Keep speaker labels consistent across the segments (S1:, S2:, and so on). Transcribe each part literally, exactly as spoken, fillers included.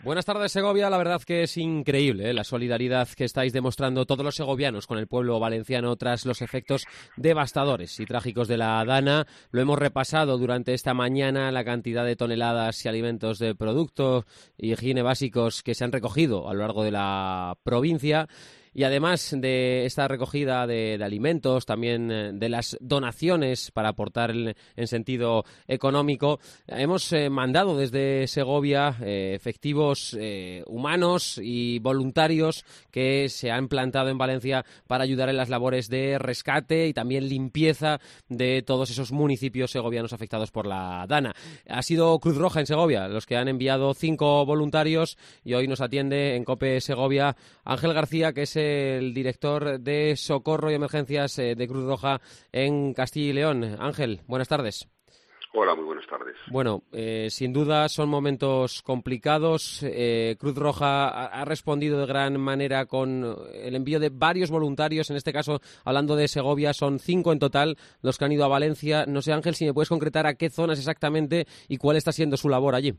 S1: Buenas tardes, Segovia. La verdad que es increíble, ¿eh? La solidaridad que estáis demostrando todos los segovianos con el pueblo valenciano tras los efectos devastadores y trágicos de la Dana. Lo hemos repasado durante esta mañana, la cantidad de toneladas y alimentos de productos y higiene básicos que se han recogido a lo largo de la provincia. Y además de esta recogida de, de alimentos, también eh, de las donaciones para aportar el, en sentido económico, hemos eh, mandado desde Segovia eh, efectivos eh, humanos y voluntarios que se han plantado en Valencia para ayudar en las labores de rescate y también limpieza de todos esos municipios segovianos afectados por la Dana. Ha sido Cruz Roja en Segovia los que han enviado cinco voluntarios y hoy nos atiende en COPE Segovia Ángel García, que es el director de Socorro y Emergencias de Cruz Roja en Castilla y León. Ángel, buenas tardes.
S2: Hola, muy buenas tardes.
S1: Bueno, eh, sin duda son momentos complicados. Eh, Cruz Roja ha, ha respondido de gran manera con el envío de varios voluntarios. En este caso, hablando de Segovia, son cinco en total los que han ido a Valencia. No sé, Ángel, si me puedes concretar a qué zonas exactamente y cuál está siendo su labor allí.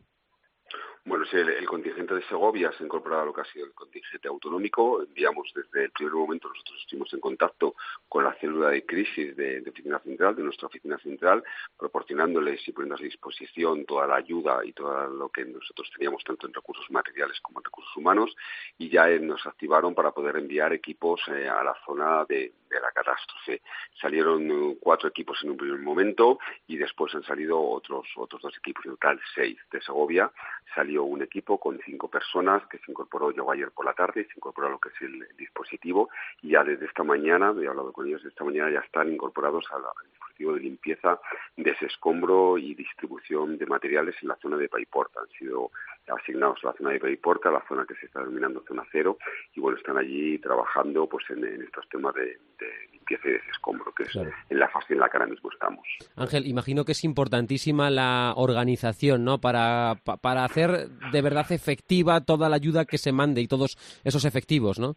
S2: Bueno, sí, el, el contingente de Segovia se ha incorporado a lo que ha sido el contingente autonómico. Enviamos desde el primer momento, nosotros estuvimos en contacto con la célula de crisis de, de Oficina Central, de nuestra Oficina Central, proporcionándoles y poniendo a su disposición toda la ayuda y todo lo que nosotros teníamos, tanto en recursos materiales como en recursos humanos, y ya eh, nos activaron para poder enviar equipos eh, a la zona de, de la catástrofe. Salieron uh, cuatro equipos en un primer momento y después han salido otros otros dos equipos, en total seis. De Segovia salió un equipo con cinco personas que se incorporó, llegó ayer por la tarde, se incorporó a lo que es el, el dispositivo y ya desde esta mañana, he hablado con ellos esta mañana, ya están incorporados al, al dispositivo de limpieza, desescombro y distribución de materiales en la zona de Paiporta. Han sido asignados a la zona de Paiporta, la zona que se está denominando zona cero, y bueno, están allí trabajando pues en, en estos temas de, de limpieza y desescombro, que es claro, en la fase en la que ahora mismo estamos.
S1: Ángel, imagino que es importantísima la organización, ¿no?, para, para hacer de verdad efectiva toda la ayuda que se mande y todos esos efectivos, ¿no?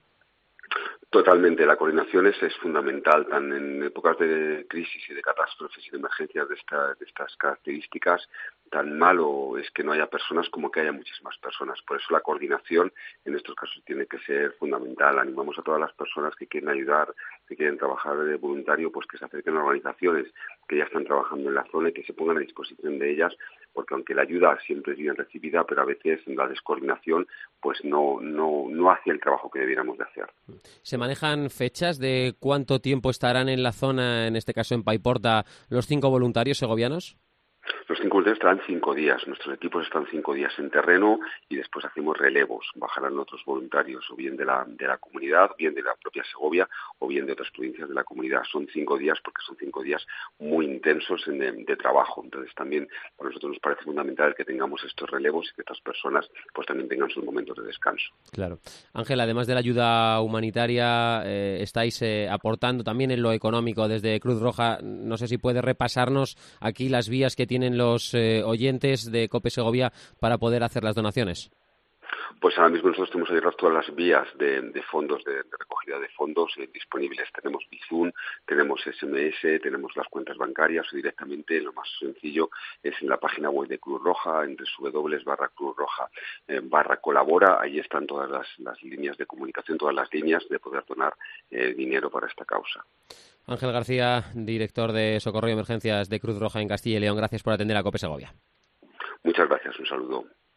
S2: Totalmente, la coordinación es, es fundamental, tan en épocas de crisis y de catástrofes y de emergencias de, esta, de estas características. Tan malo es que no haya personas como que haya muchísimas personas. Por eso la coordinación en estos casos tiene que ser fundamental. Animamos a todas las personas que quieren ayudar, que quieren trabajar de voluntario, pues que se acerquen a organizaciones que ya están trabajando en la zona y que se pongan a disposición de ellas, porque aunque la ayuda siempre es bien recibida, pero a veces la descoordinación pues no, no, no hace el trabajo que debiéramos de hacer.
S1: ¿Se manejan fechas de cuánto tiempo estarán en la zona, en este caso en Paiporta, los cinco voluntarios segovianos?
S2: Los cinco voluntarios estarán cinco días, nuestros equipos están cinco días en terreno y después hacemos relevos. Bajarán otros voluntarios, o bien de la, de la comunidad, bien de la propia Segovia, o bien de otras provincias de la comunidad. Son cinco días porque son cinco días muy intensos en, de, de trabajo. Entonces también para nosotros nos parece fundamental que tengamos estos relevos y que estas personas pues también tengan sus momentos de descanso.
S1: Claro. Ángel, además de la ayuda humanitaria, eh, estáis eh, aportando también en lo económico desde Cruz Roja. No sé si puede repasarnos aquí las vías que tienen los eh, oyentes de COPE Segovia para poder hacer las donaciones.
S2: Pues ahora mismo nosotros tenemos abiertas todas las vías de, de fondos, de, de recogida de fondos eh, disponibles. Tenemos Bizum, tenemos S M S, tenemos las cuentas bancarias o directamente, lo más sencillo es en la página web de Cruz Roja, en www barra Cruz Roja eh, barra colabora. Ahí están todas las, las líneas de comunicación, todas las líneas de poder donar eh, dinero para esta causa.
S1: Ángel García, director de Socorro y Emergencias de Cruz Roja en Castilla y León, gracias por atender a COPE Segovia.
S2: Muchas gracias, un saludo.